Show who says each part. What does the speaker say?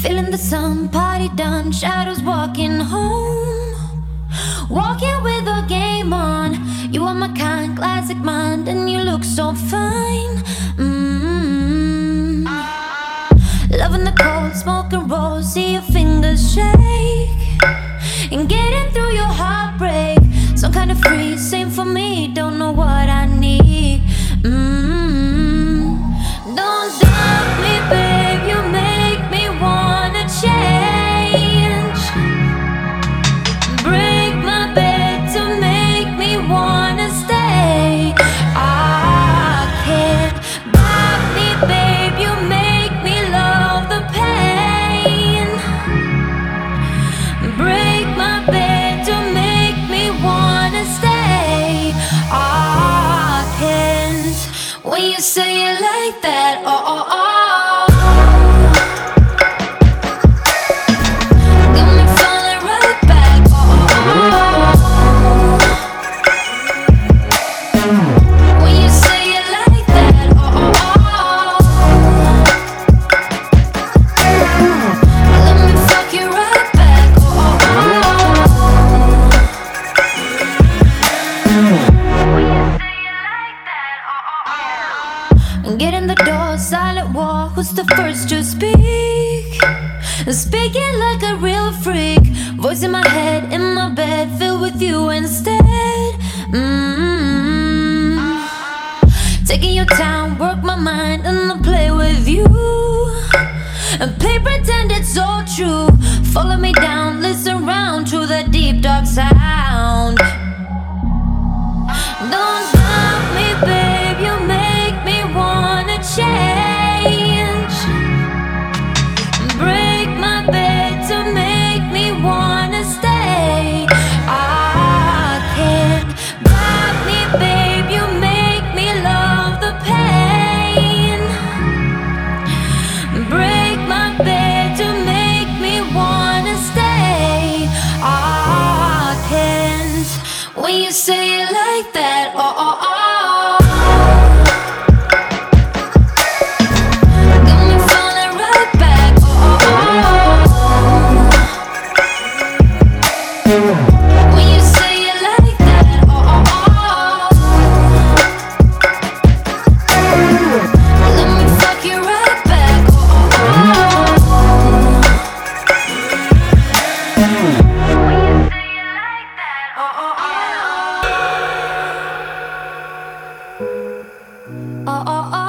Speaker 1: Feeling the sun, party done, shadows walking home. Walking with a game on. You are my kind, classic mind, and you look so fine. Loving the cold, smoke and roll, see your fingers shake. And getting through your heartbreak, some kind of free, same for me, don't know what I need. Don't doubt me, babe, you make me wanna change. Break my bed to make me wanna stay. I can't buy me, babe, you make me love the pain. Break my bed to make me wanna stay. I can't. When you say it like that, oh, oh, oh. Got me falling right back, oh, oh, oh. When you say it like that, oh, oh, oh. Let me fuck you right back, oh, oh, oh. When you say it like that, oh, oh, oh. Get in the door, silent war, who's the first to speak? Speaking like a real freak, voice in my head, in my bed, filled with you instead. Taking your time, work my mind, and I'll play with you. And play pretend it's all true. Follow me down, listen round to the deep dark sound. Don't doubt me, babe, you make me wanna change. Break my bed to make me wanna stay. I can't buy me, babe, you make me love the pain. Break my bed to make me wanna stay. I can't. When you say it like that, oh, oh, oh. Got me falling right back, oh, oh, oh. When you say it like that, oh, oh, oh. Let me fuck you right back, oh, oh, oh. When you say it like that, oh, oh, oh. Oh, oh, oh.